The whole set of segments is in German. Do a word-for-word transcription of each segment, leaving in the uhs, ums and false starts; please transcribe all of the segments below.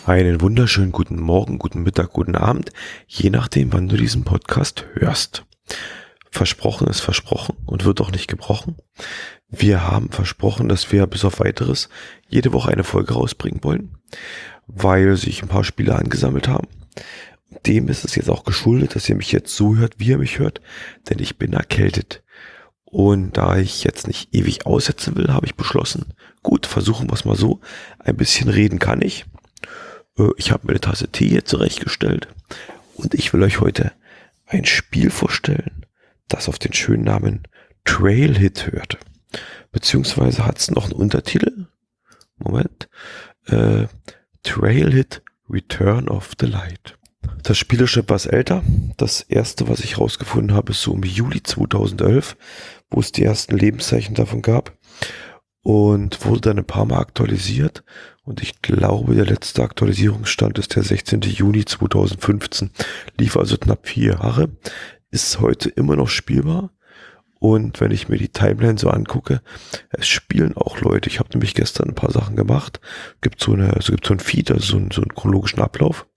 Einen wunderschönen guten Morgen, guten Mittag, guten Abend, je nachdem, wann du diesen Podcast hörst. Versprochen ist versprochen und wird auch nicht gebrochen. Wir haben versprochen, dass wir bis auf Weiteres jede Woche eine Folge rausbringen wollen, weil sich ein paar Spiele angesammelt haben. Dem ist es jetzt auch geschuldet, dass ihr mich jetzt so hört, wie ihr mich hört, denn ich bin erkältet. Und da ich jetzt nicht ewig aussetzen will, habe ich beschlossen, gut, versuchen wir es mal so, ein bisschen reden kann ich. Ich habe mir eine Tasse Tee hier zurechtgestellt und ich will euch heute ein Spiel vorstellen, das auf den schönen Namen Trailhit hört. Beziehungsweise hat es noch einen Untertitel. Moment. Äh, Trailhit Return of the Light. Das Spiel ist schon etwas älter. Das erste, was ich rausgefunden habe, ist so im Juli zweitausendelf, wo es die ersten Lebenszeichen davon gab. Und wurde dann ein paar Mal aktualisiert. Und ich glaube, der letzte Aktualisierungsstand ist der sechzehnten Juni zweitausendfünfzehn. Lief also knapp vier Jahre. Ist heute immer noch spielbar. Und wenn ich mir die Timeline so angucke, es spielen auch Leute. Ich habe nämlich gestern ein paar Sachen gemacht. Gibt so eine, also gibt so ein Feed, also so, ein, so einen chronologischen Ablauf.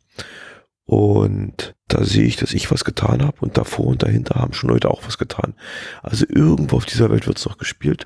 Und da sehe ich, dass ich was getan habe. Und davor und dahinter haben schon Leute auch was getan. Also irgendwo auf dieser Welt wird es noch gespielt.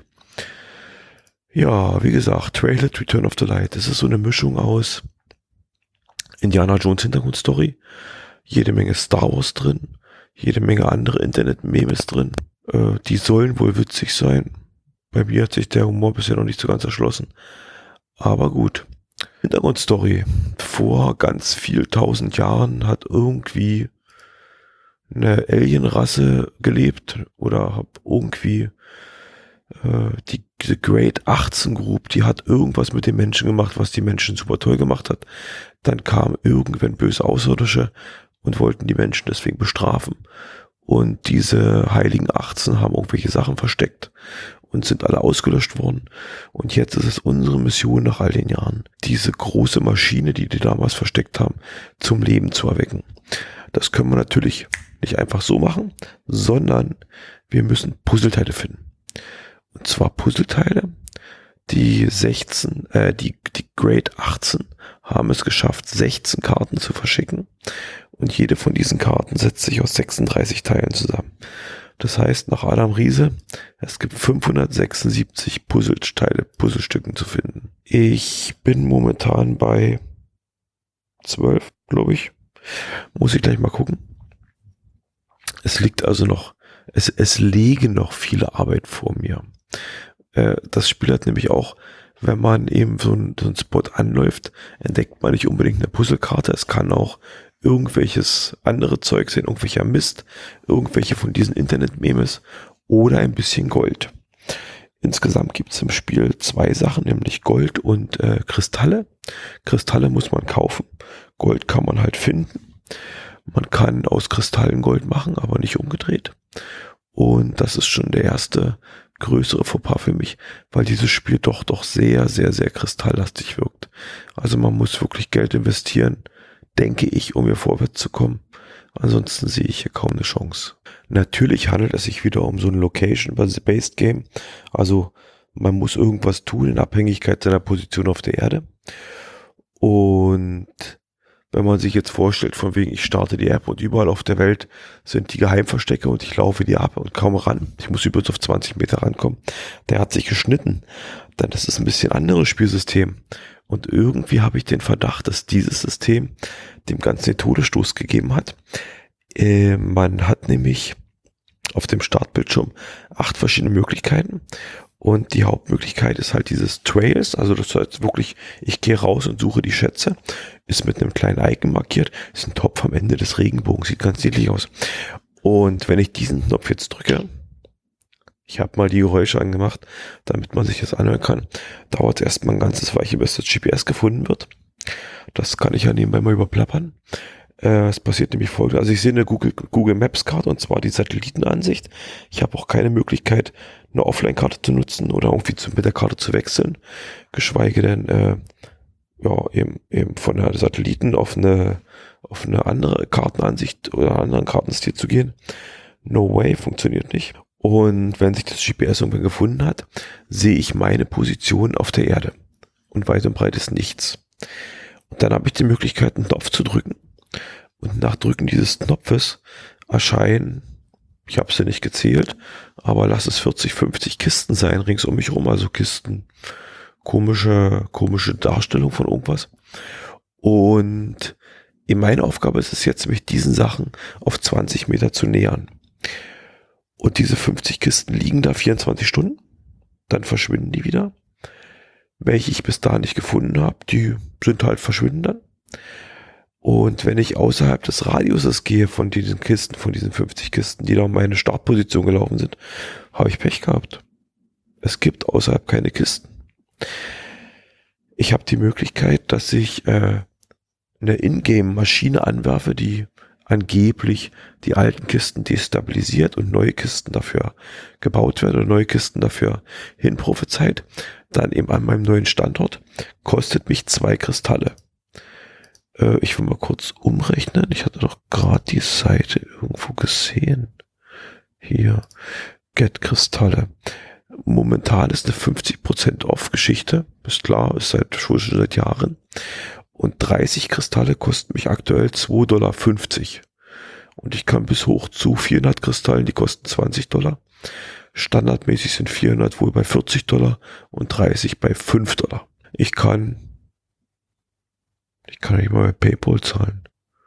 Ja, wie gesagt, Trailhit Return of the Light. Das ist so eine Mischung aus Indiana Jones Hintergrundstory, jede Menge Star Wars drin, jede Menge andere Internet-Memes drin. Äh, die sollen wohl witzig sein. Bei mir hat sich der Humor bisher noch nicht so ganz erschlossen. Aber gut. Hintergrundstory. Vor ganz viel tausend Jahren hat irgendwie eine Alienrasse gelebt oder hab irgendwie die diese Great achtzehn Group, die hat irgendwas mit den Menschen gemacht, was die Menschen super toll gemacht hat. Dann kamen irgendwann böse Außerirdische und wollten die Menschen deswegen bestrafen. Und diese heiligen achtzehn haben irgendwelche Sachen versteckt und sind alle ausgelöscht worden. Und jetzt ist es unsere Mission nach all den Jahren, diese große Maschine, die die damals versteckt haben, zum Leben zu erwecken. Das können wir natürlich nicht einfach so machen, sondern wir müssen Puzzleteile finden. Und zwar Puzzleteile, die sechzehn, äh, die, die Great achtzehn haben es geschafft, sechzehn Karten zu verschicken. Und jede von diesen Karten setzt sich aus sechsunddreißig Teilen zusammen. Das heißt, nach Adam Riese, es gibt fünfhundertsechsundsiebzig Puzzleteile, Puzzlestücken zu finden. Ich bin momentan bei zwölf, glaube ich. Muss ich gleich mal gucken. Es liegt also noch, es, es liegen noch viele Arbeit vor mir. Das Spiel hat nämlich auch, wenn man eben so einen, so einen Spot anläuft, entdeckt man nicht unbedingt eine Puzzlekarte. Es kann auch irgendwelches andere Zeug sein, irgendwelcher Mist, irgendwelche von diesen Internet-Memes oder ein bisschen Gold. Insgesamt gibt es im Spiel zwei Sachen, nämlich Gold und äh, Kristalle. Kristalle muss man kaufen, Gold kann man halt finden. Man kann aus Kristallen Gold machen, aber nicht umgedreht. Und das ist schon der erste größere Fauxpas für mich, weil dieses Spiel doch doch sehr, sehr, sehr kristalllastig wirkt. Also man muss wirklich Geld investieren, denke ich, um hier vorwärts zu kommen. Ansonsten sehe ich hier kaum eine Chance. Natürlich handelt es sich wieder um so ein Location-Based Game. Also man muss irgendwas tun in Abhängigkeit seiner Position auf der Erde. Und wenn man sich jetzt vorstellt, von wegen, ich starte die App und überall auf der Welt sind die Geheimverstecke und ich laufe die ab und kaum ran. Ich muss übrigens auf zwanzig Meter rankommen. Der hat sich geschnitten. Dann ist es ein bisschen anderes Spielsystem. Und irgendwie habe ich den Verdacht, dass dieses System dem Ganzen den Todesstoß gegeben hat. Äh, man hat nämlich auf dem Startbildschirm acht verschiedene Möglichkeiten. Und die Hauptmöglichkeit ist halt dieses Trails, also das heißt wirklich, ich gehe raus und suche die Schätze, ist mit einem kleinen Icon markiert, ist ein Topf am Ende des Regenbogens, sieht ganz niedlich aus. Und wenn ich diesen Knopf jetzt drücke, ich habe mal die Geräusche angemacht, damit man sich das anhören kann, dauert es erstmal ein ganzes Weilchen, bis das G P S gefunden wird. Das kann ich ja nebenbei mal überplappern. Äh, es passiert nämlich folgendes, also ich sehe eine Google, Google Maps Karte und zwar die Satellitenansicht. Ich habe auch keine Möglichkeit, eine Offline-Karte zu nutzen oder irgendwie zu, mit der Karte zu wechseln, geschweige denn äh, ja eben, eben von der Satelliten auf eine auf eine andere Kartenansicht oder einen anderen Kartenstil zu gehen. No way, funktioniert nicht. Und wenn sich das G P S irgendwann gefunden hat, sehe ich meine Position auf der Erde und weit und breit ist nichts. Und dann habe ich die Möglichkeit, einen Knopf zu drücken. Und nach Drücken dieses Knopfes erscheinen, ich habe sie nicht gezählt, aber lass es vierzig, fünfzig Kisten sein, rings um mich rum, also Kisten, komische, komische Darstellung von irgendwas. Und in meine Aufgabe ist es jetzt, mich diesen Sachen auf zwanzig Meter zu nähern. Und diese fünfzig Kisten liegen da vierundzwanzig Stunden, dann verschwinden die wieder. Welche ich bis dahin nicht gefunden habe, die sind halt verschwinden dann. Und wenn ich außerhalb des Radiuses gehe von diesen Kisten, von diesen fünfzig Kisten, die da um meine Startposition gelaufen sind, habe ich Pech gehabt. Es gibt außerhalb keine Kisten. Ich habe die Möglichkeit, dass ich äh, eine Ingame-Maschine anwerfe, die angeblich die alten Kisten destabilisiert und neue Kisten dafür gebaut werden oder neue Kisten dafür hinprophezeit. Dann eben an meinem neuen Standort kostet mich zwei Kristalle. Ich will mal kurz umrechnen. Ich hatte doch gerade die Seite irgendwo gesehen. Hier, Get Kristalle. Momentan ist eine fünfzig Prozent Off-Geschichte. Ist klar, ist seit, schon seit Jahren. Und dreißig Kristalle kosten mich aktuell zwei Dollar fünfzig. Und ich kann bis hoch zu vierhundert Kristallen, die kosten zwanzig Dollar. Standardmäßig sind vierhundert wohl bei vierzig Dollar und dreißig bei fünf Dollar. Ich kann Ich kann nicht mal bei PayPal zahlen.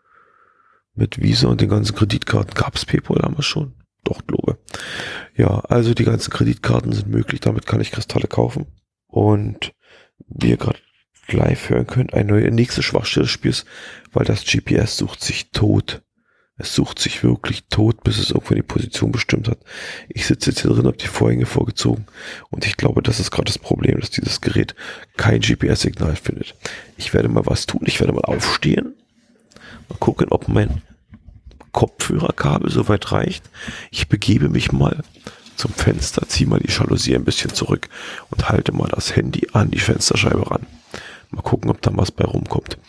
Mit Visa und den ganzen Kreditkarten. Gab es PayPal damals schon? Doch, glaube. Ja, also die ganzen Kreditkarten sind möglich. Damit kann ich Kristalle kaufen. Und wie ihr gerade live hören könnt, eine neue nächste Schwachstelle des Spiels, weil das G P S sucht sich tot. Es sucht sich wirklich tot, bis es irgendwo die Position bestimmt hat. Ich sitze jetzt hier drin, habe die Vorhänge vorgezogen und ich glaube, das ist gerade das Problem, dass dieses Gerät kein G P S-Signal findet. Ich werde mal was tun. Ich werde mal aufstehen. Mal gucken, ob mein Kopfhörerkabel soweit reicht. Ich begebe mich mal zum Fenster, ziehe mal die Jalousie ein bisschen zurück und halte mal das Handy an die Fensterscheibe ran. Mal gucken, ob da was bei rumkommt.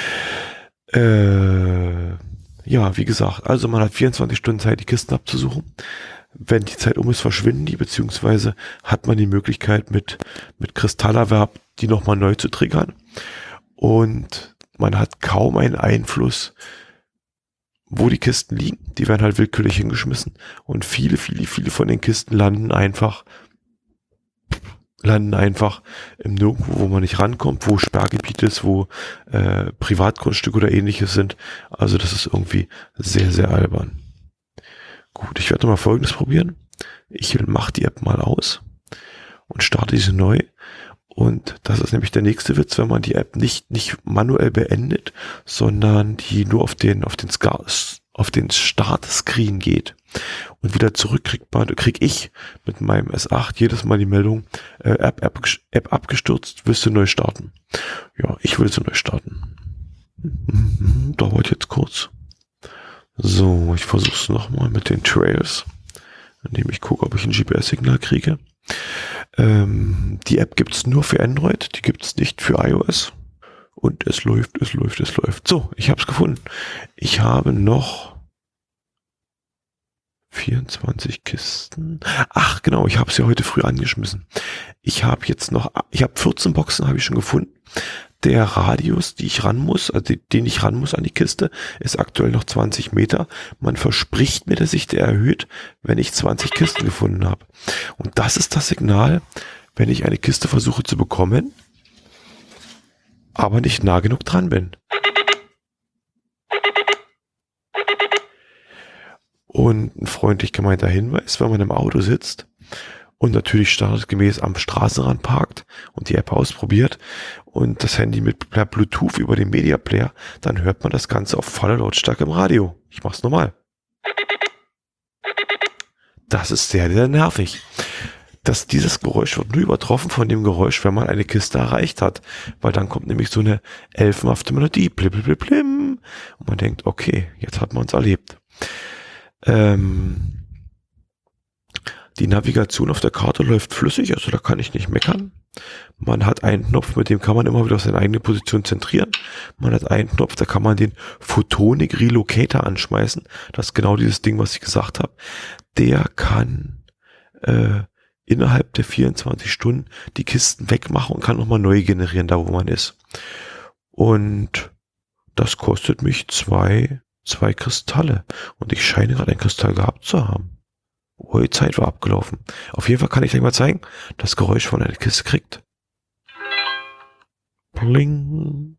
Äh... Ja, wie gesagt, also man hat vierundzwanzig Stunden Zeit, die Kisten abzusuchen. Wenn die Zeit um ist, verschwinden die, beziehungsweise hat man die Möglichkeit, mit, mit Kristallerwerb die nochmal neu zu triggern. Und man hat kaum einen Einfluss, wo die Kisten liegen. Die werden halt willkürlich hingeschmissen. Und viele, viele, viele von den Kisten landen einfach landen einfach im Nirgendwo, wo man nicht rankommt, wo Sperrgebiet ist, wo äh, Privatgrundstücke oder ähnliches sind. Also das ist irgendwie sehr, sehr albern. Gut, ich werde mal Folgendes probieren. Ich mache die App mal aus und starte diese neu. Und das ist nämlich der nächste Witz, wenn man die App nicht nicht manuell beendet, sondern die nur auf den auf den Ska auf den Startscreen geht und wieder zurück kriegt man, krieg ich mit meinem S acht jedes Mal die Meldung, äh, App, App, App abgestürzt, willst du neu starten? Ja, ich will sie neu starten. Mhm, dauert jetzt kurz. So, ich versuche es nochmal mit den Trails, indem ich gucke, ob ich ein G P S-Signal kriege. Ähm, die App gibt es nur für Android, die gibt es nicht für iOS. Und es läuft, es läuft, es läuft. So, ich habe es gefunden. Ich habe noch vierundzwanzig Kisten. Ach genau, ich habe es ja heute früh angeschmissen. Ich habe jetzt noch, ich habe vierzehn Boxen, habe ich schon gefunden. Der Radius, die ich ran muss, also den ich ran muss an die Kiste, ist aktuell noch zwanzig Meter. Man verspricht mir, dass sich der erhöht, wenn ich zwanzig Kisten gefunden habe. Und das ist das Signal, wenn ich eine Kiste versuche zu bekommen, aber nicht nah genug dran bin. Und ein freundlich gemeinter Hinweis, wenn man im Auto sitzt und natürlich standardgemäß am Straßenrand parkt und die App ausprobiert und das Handy mit per Bluetooth über den Media Player, dann hört man das Ganze auf voller Lautstärke im Radio. Ich mach's nochmal. Das ist sehr, sehr nervig. Dass dieses Geräusch wird nur übertroffen von dem Geräusch, wenn man eine Kiste erreicht hat. Weil dann kommt nämlich so eine elfenhafte Melodie. Blim, blim, blim, blim. Und man denkt, okay, jetzt hat man es erlebt. Ähm, die Navigation auf der Karte läuft flüssig, also da kann ich nicht meckern. Man hat einen Knopf, mit dem kann man immer wieder auf seine eigene Position zentrieren. Man hat einen Knopf, da kann man den Photonic Relocator anschmeißen. Das ist genau dieses Ding, was ich gesagt habe. Der kann äh, innerhalb der vierundzwanzig Stunden die Kisten wegmachen und kann nochmal neu generieren, da wo man ist. Und das kostet mich zwei, zwei Kristalle. Und ich scheine gerade einen Kristall gehabt zu haben. Oh, die Zeit war abgelaufen. Auf jeden Fall kann ich euch mal zeigen, das Geräusch von einer Kiste kriegt. Pling.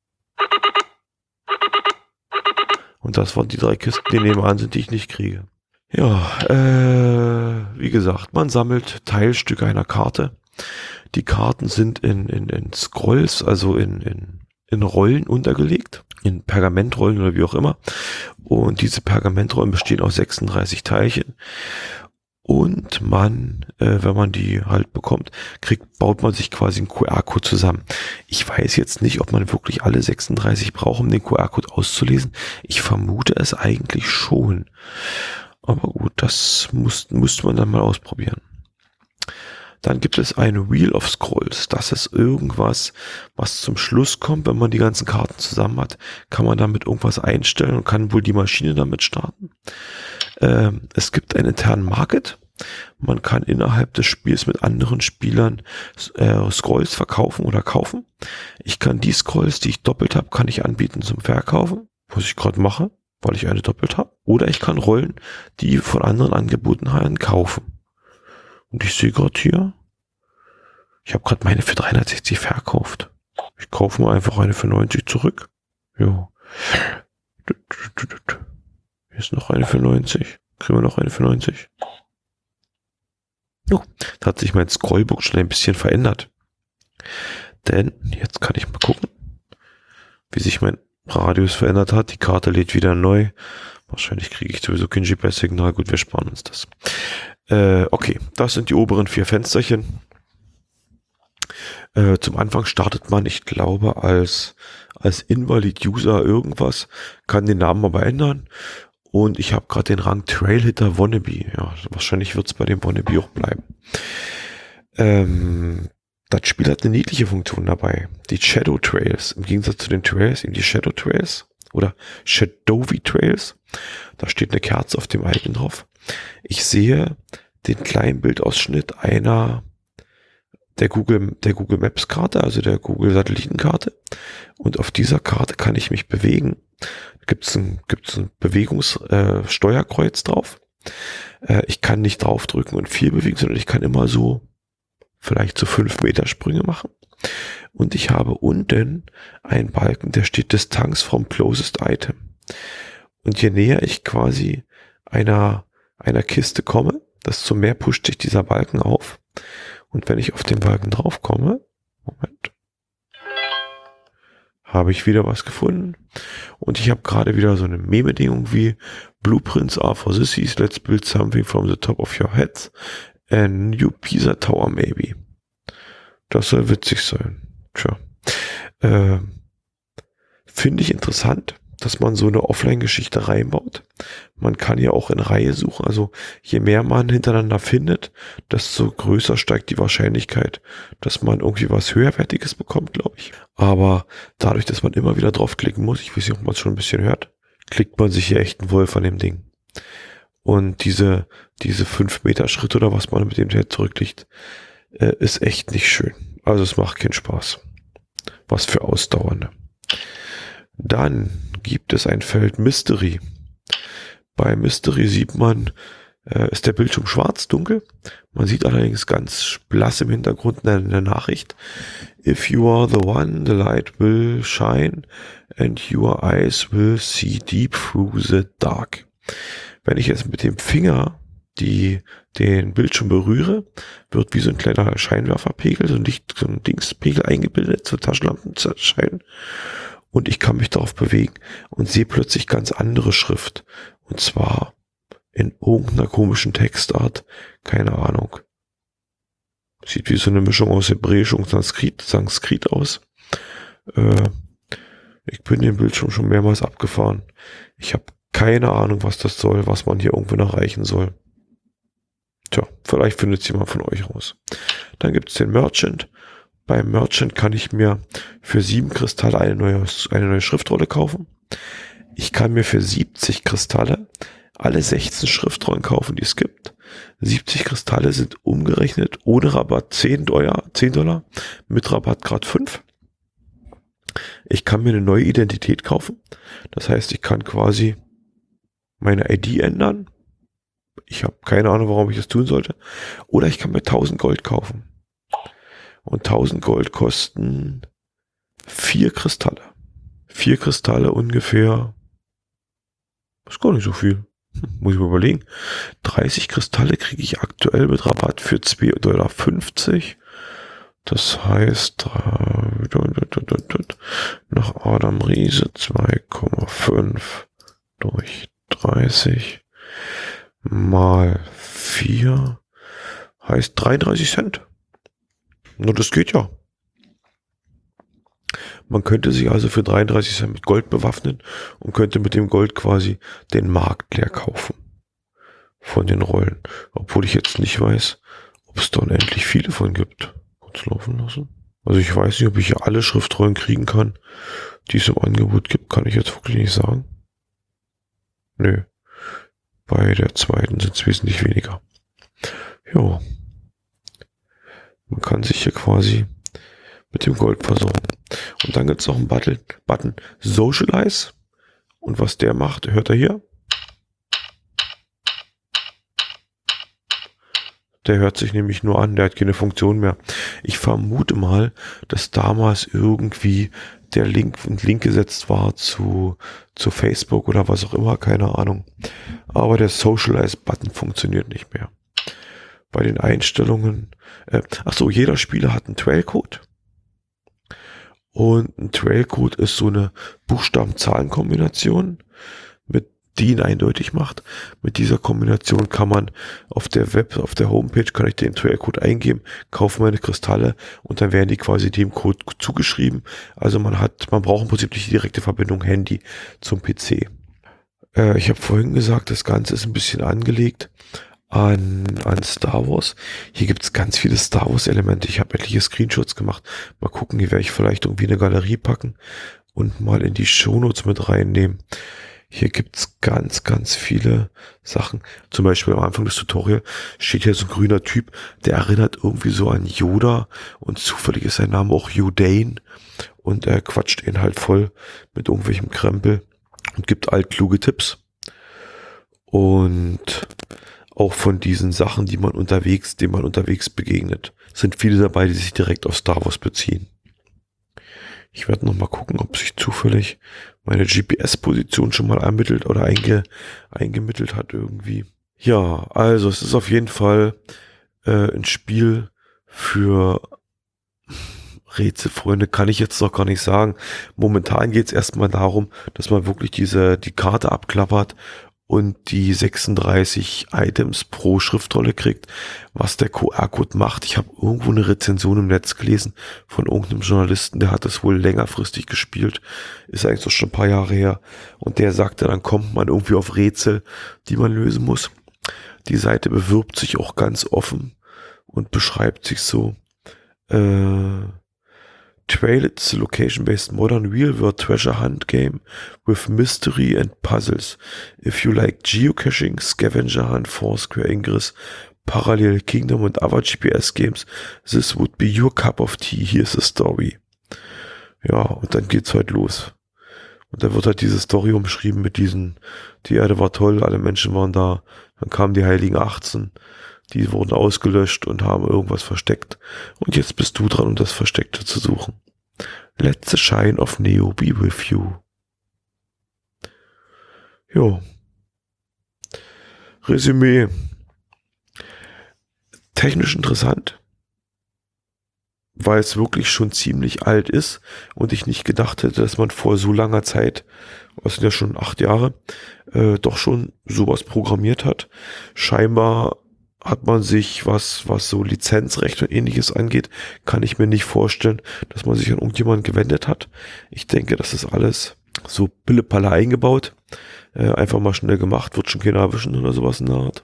Und das waren die drei Kisten, die nebenan sind, die ich nicht kriege. Ja, äh, wie gesagt, man sammelt Teilstücke einer Karte. Die Karten sind in, in, in Scrolls, also in, in, in Rollen untergelegt, in Pergamentrollen oder wie auch immer. Und diese Pergamentrollen bestehen aus sechsunddreißig Teilchen. Und man, äh, wenn man die halt bekommt, kriegt, baut man sich quasi einen Q R-Code zusammen. Ich weiß jetzt nicht, ob man wirklich alle sechsunddreißig braucht, um den Q R-Code auszulesen. Ich vermute es eigentlich schon. Aber gut, das muss, muss man dann mal ausprobieren. Dann gibt es ein Wheel of Scrolls. Das ist irgendwas, was zum Schluss kommt, wenn man die ganzen Karten zusammen hat. Kann man damit irgendwas einstellen und kann wohl die Maschine damit starten. Ähm, es gibt einen internen Market. Man kann innerhalb des Spiels mit anderen Spielern äh, Scrolls verkaufen oder kaufen. Ich kann die Scrolls, die ich doppelt habe, kann ich anbieten zum Verkaufen, was ich gerade mache, weil ich eine doppelt habe. Oder ich kann Rollen, die von anderen angeboten haben, kaufen. Und ich sehe gerade hier, ich habe gerade meine für dreihundertsechzig verkauft. Ich kaufe mir einfach eine für neunzig zurück. Jo. Hier ist noch eine für neunzig. Kriegen wir noch eine für neunzig. Jo, da hat sich mein Scrollbook schon ein bisschen verändert. Denn, jetzt kann ich mal gucken, wie sich mein Radius verändert hat. Die Karte lädt wieder neu. Wahrscheinlich kriege ich sowieso kein G P S-Signal. Gut, wir sparen uns das. Äh, okay, das sind die oberen vier Fensterchen. Äh, zum Anfang startet man, ich glaube, als, als Invalid-User irgendwas, kann den Namen aber ändern. Und ich habe gerade den Rang Trailhitter Wannabe. Ja, wahrscheinlich wird es bei dem Wannabe auch bleiben. Ähm, das Spiel hat eine niedliche Funktion dabei. Die Shadow Trails, im Gegensatz zu den Trails, eben die Shadow Trails oder Shadowy Trails. Da steht eine Kerze auf dem Icon drauf. Ich sehe den kleinen Bildausschnitt einer der Google, der Google Maps Karte, also der Google Satellitenkarte. Und auf dieser Karte kann ich mich bewegen. Da gibt es ein, gibt's ein Bewegungssteuerkreuz äh, drauf. Äh, ich kann nicht draufdrücken und viel bewegen, sondern ich kann immer so vielleicht so fünf Meter Sprünge machen. Und ich habe unten einen Balken, der steht Distanz from closest item. Und je näher ich quasi einer, einer Kiste komme, desto mehr pusht sich dieser Balken auf. Und wenn ich auf den Balken drauf komme, Moment, habe ich wieder was gefunden. Und ich habe gerade wieder so eine Meme-Bedingung wie Blueprints are for sissies, let's build something from the top of your heads. A new Pisa Tower maybe. Das soll witzig sein. Tja. Äh, finde ich interessant, dass man so eine Offline-Geschichte reinbaut. Man kann ja auch in Reihe suchen. Also je mehr man hintereinander findet, desto größer steigt die Wahrscheinlichkeit, dass man irgendwie was Höherwertiges bekommt, glaube ich. Aber dadurch, dass man immer wieder draufklicken muss, ich weiß nicht, ob man es schon ein bisschen hört, klickt man sich hier echt einen Wolf an dem Ding. Und diese diese fünf Meter Schritt oder was man mit dem Head zurückliegt, äh, ist echt nicht schön. Also es macht keinen Spaß. Was für Ausdauernde. Dann gibt es ein Feld Mystery. Bei Mystery sieht man, äh, ist der Bildschirm schwarz, dunkel. Man sieht allerdings ganz blass im Hintergrund eine, eine Nachricht. If you are the one, the light will shine and your eyes will see deep through the dark. Wenn ich jetzt mit dem Finger die den Bildschirm berühre, wird wie so ein kleiner Scheinwerferpegel, so ein Licht, so ein Dingspegel eingebildet, so Taschenlampenschein. Und ich kann mich darauf bewegen und sehe plötzlich ganz andere Schrift. Und zwar in irgendeiner komischen Textart. Keine Ahnung. Sieht wie so eine Mischung aus Hebräisch und Sanskrit, Sanskrit aus. Äh, ich bin den Bildschirm schon mehrmals abgefahren. Ich habe keine Ahnung, was das soll, was man hier irgendwo noch erreichen soll. Tja, vielleicht findet es jemand von euch raus. Dann gibt es den Merchant. Beim Merchant kann ich mir für sieben Kristalle eine neue, eine neue Schriftrolle kaufen. Ich kann mir für siebzig Kristalle alle sechzehn Schriftrollen kaufen, die es gibt. siebzig Kristalle sind umgerechnet ohne Rabatt zehn Dollar, zehn Dollar, mit Rabatt gerade fünf. Ich kann mir eine neue Identität kaufen. Das heißt, ich kann quasi meine I D ändern. Ich habe keine Ahnung, warum ich das tun sollte. Oder ich kann mir tausend Gold kaufen. Und tausend Gold kosten vier Kristalle. Vier Kristalle ungefähr. Ist gar nicht so viel. Hm, muss ich mal überlegen. dreißig Kristalle kriege ich aktuell mit Rabatt für zwei Komma fünfzig Dollar. Das heißt, nach Adam Riese zwei Komma fünf durch dreißig mal vier heißt dreiunddreißig Cent. Nur das geht ja. Man könnte sich also für dreiunddreißig Cent mit Gold bewaffnen und könnte mit dem Gold quasi den Markt leer kaufen von den Rollen. Obwohl ich jetzt nicht weiß, ob es da unendlich viele von gibt. Kurz laufen lassen. Also ich weiß nicht, ob ich hier alle Schriftrollen kriegen kann, die es im Angebot gibt, kann ich jetzt wirklich nicht sagen. Nö. Bei der zweiten sind es wesentlich weniger. Jo. Man kann sich hier quasi mit dem Gold versorgen. Und dann gibt es noch einen Button, Button Socialize. Und was der macht, hört er hier. Der hört sich nämlich nur an, der hat keine Funktion mehr. Ich vermute mal, dass damals irgendwie der Link, ein Link gesetzt war zu, zu Facebook oder was auch immer, keine Ahnung. Aber der Socialize-Button funktioniert nicht mehr. Bei den Einstellungen, äh, ach so, jeder Spieler hat einen Trailcode. Und ein Trailcode ist so eine Buchstaben-Zahlen-Kombination, mit die ihn eindeutig macht. Mit dieser Kombination kann man auf der Web, auf der Homepage, kann ich den Trailcode eingeben, kaufe meine Kristalle und dann werden die quasi dem Code zugeschrieben. Also man hat, man braucht im Prinzip nicht die direkte Verbindung Handy zum P C. Äh, ich habe vorhin gesagt, das Ganze ist ein bisschen angelegt an, an Star Wars. Hier gibt es ganz viele Star Wars Elemente. Ich habe etliche Screenshots gemacht. Mal gucken, hier werde ich vielleicht irgendwie eine Galerie packen und mal in die Shownotes mit reinnehmen. Hier gibt's ganz, ganz viele Sachen. Zum Beispiel am Anfang des Tutorials steht hier so ein grüner Typ, der erinnert irgendwie so an Yoda und zufällig ist sein Name auch Yodane und er quatscht ihn halt voll mit irgendwelchem Krempel und gibt altkluge Tipps. Und auch von diesen Sachen, die man unterwegs, denen man unterwegs begegnet, sind viele dabei, die sich direkt auf Star Wars beziehen. Ich werde noch mal gucken, ob sich zufällig meine G P S-Position schon mal ermittelt oder einge, eingemittelt hat irgendwie. Ja, also es ist auf jeden Fall äh, ein Spiel für Rätselfreunde, kann ich jetzt noch gar nicht sagen. Momentan geht es erstmal darum, dass man wirklich diese die Karte abklappert und die sechsunddreißig Items pro Schriftrolle kriegt, was der Q R-Code macht. Ich habe irgendwo eine Rezension im Netz gelesen von irgendeinem Journalisten, der hat das wohl längerfristig gespielt, ist eigentlich so schon ein paar Jahre her, und der sagte, dann kommt man irgendwie auf Rätsel, die man lösen muss. Die Seite bewirbt sich auch ganz offen und beschreibt sich so, äh, Trail, it's a location-based modern real-world treasure hunt game with mystery and puzzles. If you like geocaching, scavenger hunt, Foursquare, Ingress, Parallel Kingdom and other G P S games, this would be your cup of tea. Here's the story. Ja, und dann geht's halt los. Und da wird halt diese Story umschrieben mit diesen, die Erde war toll, alle Menschen waren da, dann kamen die Heiligen achtzehn, die wurden ausgelöscht und haben irgendwas versteckt. Und jetzt bist du dran, um das Versteckte zu suchen. Let the shine of Neo be with you. Jo. Resümee. Technisch interessant, weil es wirklich schon ziemlich alt ist und ich nicht gedacht hätte, dass man vor so langer Zeit, das sind ja schon acht Jahre, äh, doch schon sowas programmiert hat. Scheinbar hat man sich, was was so Lizenzrecht und ähnliches angeht, kann ich mir nicht vorstellen, dass man sich an irgendjemanden gewendet hat. Ich denke, das ist alles so Pille-Palle eingebaut. Äh, einfach mal schnell gemacht, wird schon keiner erwischen oder sowas in der Art.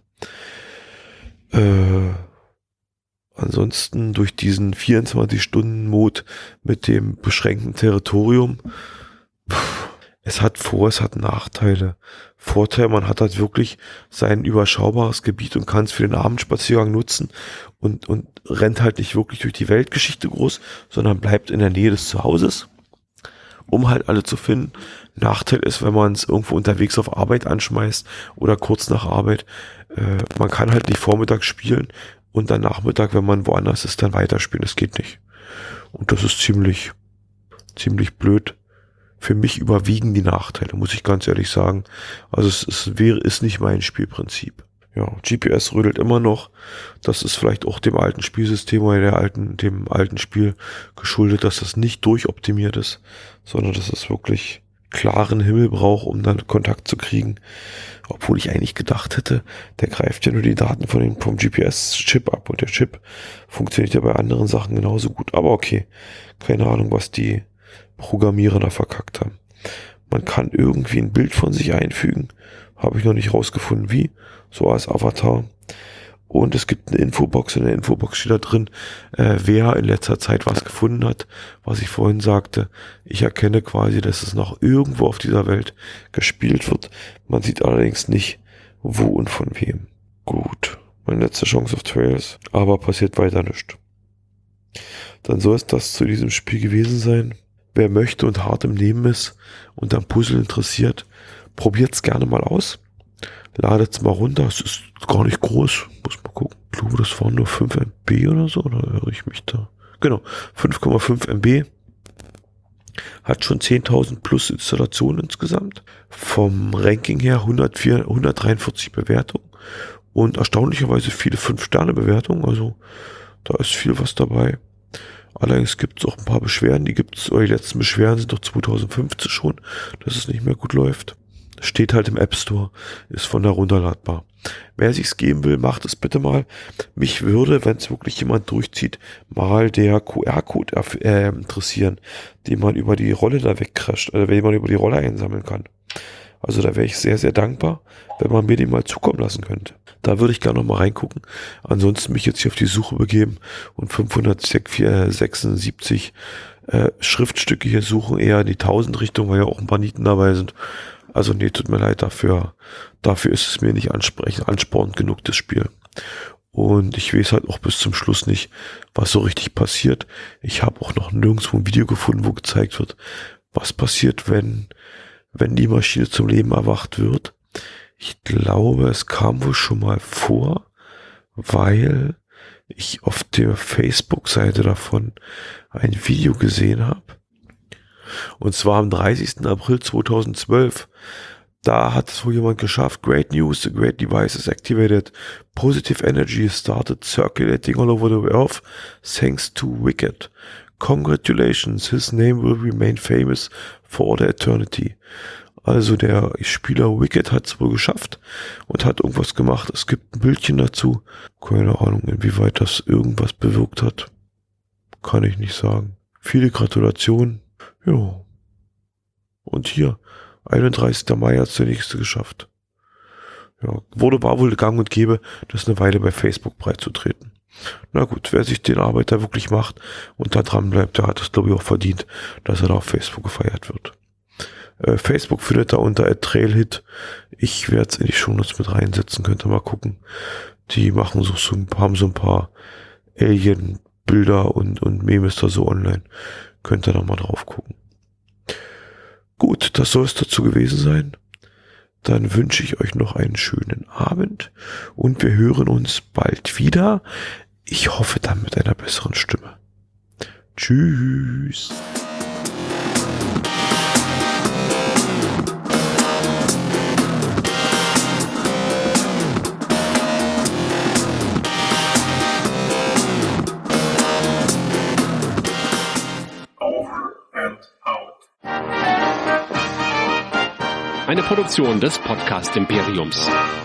Äh, ansonsten durch diesen vierundzwanzig-Stunden-Mode mit dem beschränkten Territorium, pff, es hat Vor-, es hat Nachteile. Vorteil, man hat halt wirklich sein überschaubares Gebiet und kann es für den Abendspaziergang nutzen und, und rennt halt nicht wirklich durch die Weltgeschichte groß, sondern bleibt in der Nähe des Zuhauses um halt alle zu finden. Nachteil ist, wenn man es irgendwo unterwegs auf Arbeit anschmeißt oder kurz nach Arbeit, äh, man kann halt nicht vormittags spielen und dann Nachmittag, wenn man woanders ist, dann weiterspielen. Das geht nicht. Und das ist ziemlich, ziemlich blöd. Für mich überwiegen die Nachteile, muss ich ganz ehrlich sagen. Also es, es wäre, ist nicht mein Spielprinzip. Ja, G P S rödelt immer noch. Das ist vielleicht auch dem alten Spielsystem oder der alten, dem alten Spiel geschuldet, dass das nicht durchoptimiert ist, sondern dass es wirklich klaren Himmel braucht, um dann Kontakt zu kriegen. Obwohl ich eigentlich gedacht hätte, der greift ja nur die Daten von dem, vom G P S-Chip ab und der Chip funktioniert ja bei anderen Sachen genauso gut. Aber okay, keine Ahnung, was die Programmierer da verkackt haben. Man kann irgendwie ein Bild von sich einfügen. Habe ich noch nicht rausgefunden, wie. So als Avatar. Und es gibt eine Infobox. In der Infobox steht da drin, äh, wer in letzter Zeit was gefunden hat. Was ich vorhin sagte. Ich erkenne quasi, dass es noch irgendwo auf dieser Welt gespielt wird. Man sieht allerdings nicht, wo und von wem. Gut. Meine letzte Chance auf Trails. Aber passiert weiter nichts. Dann soll es das zu diesem Spiel gewesen sein. Wer möchte und hart im Leben ist und am Puzzle interessiert, probiert es gerne mal aus. Ladet es mal runter. Es ist gar nicht groß. Muss mal gucken. Ich glaube, das waren nur fünf Megabyte oder so. Oder irre ich mich da? Genau. fünf Komma fünf Megabyte. Hat schon zehntausend plus Installationen insgesamt. Vom Ranking her hundertvier, hundertdreiundvierzig Bewertungen. Und erstaunlicherweise viele fünf Sterne Bewertungen. Also da ist viel was dabei. Allerdings gibt es auch ein paar Beschwerden. Die gibt es, die letzten Beschwerden sind doch zweitausendfünfzehn schon, dass es nicht mehr gut läuft. Steht halt im App Store, ist von da runterladbar. Wer sich's geben will, macht es bitte mal. Mich würde, wenn es wirklich jemand durchzieht, mal der Q R-Code äh, interessieren, den man über die Rolle da wegcrasht, oder den man über die Rolle einsammeln kann. Also da wäre ich sehr, sehr dankbar, wenn man mir den mal zukommen lassen könnte. Da würde ich gerne noch mal reingucken. Ansonsten mich jetzt hier auf die Suche begeben und fünfhundertsechsundsiebzig äh, Schriftstücke hier suchen, eher in die tausend Richtung, weil ja auch ein paar Nieten dabei sind. Also nee, tut mir leid dafür. Dafür ist es mir nicht ansprechend, anspornend genug, das Spiel. Und ich weiß halt auch bis zum Schluss nicht, was so richtig passiert. Ich habe auch noch nirgendwo ein Video gefunden, wo gezeigt wird, was passiert, wenn, wenn die Maschine zum Leben erwacht wird. Ich glaube, es kam wohl schon mal vor, weil ich auf der Facebook-Seite davon ein Video gesehen habe. Und zwar am dreißigsten April zweitausendzwölf. Da hat es wohl jemand geschafft. Great news, the great device is activated. Positive energy started circulating all over the earth thanks to Wicked. Congratulations, his name will remain famous for all the eternity. Also der Spieler Wicked hat es wohl geschafft und hat irgendwas gemacht. Es gibt ein Bildchen dazu. Keine Ahnung, inwieweit das irgendwas bewirkt hat. Kann ich nicht sagen. Viele Gratulationen. Ja. Und hier, einunddreißigsten Mai hat es der nächste geschafft. Ja, wurde war wohl gang und gäbe, das eine Weile bei Facebook breitzutreten. Na gut, wer sich den Arbeit da wirklich macht und da dran bleibt, der hat es glaube ich auch verdient, dass er da auf Facebook gefeiert wird. Äh, Facebook findet da unter @trailhit. Ich werde es in die Shownotes mit reinsetzen, könnt ihr mal gucken. Die machen so, so haben so ein paar Alien-Bilder und, und Memes da so online. Könnt ihr da mal drauf gucken. Gut, das soll es dazu gewesen sein. Dann wünsche ich euch noch einen schönen Abend und wir hören uns bald wieder. Ich hoffe dann mit einer besseren Stimme. Tschüss. Eine Produktion des Podcast Imperiums.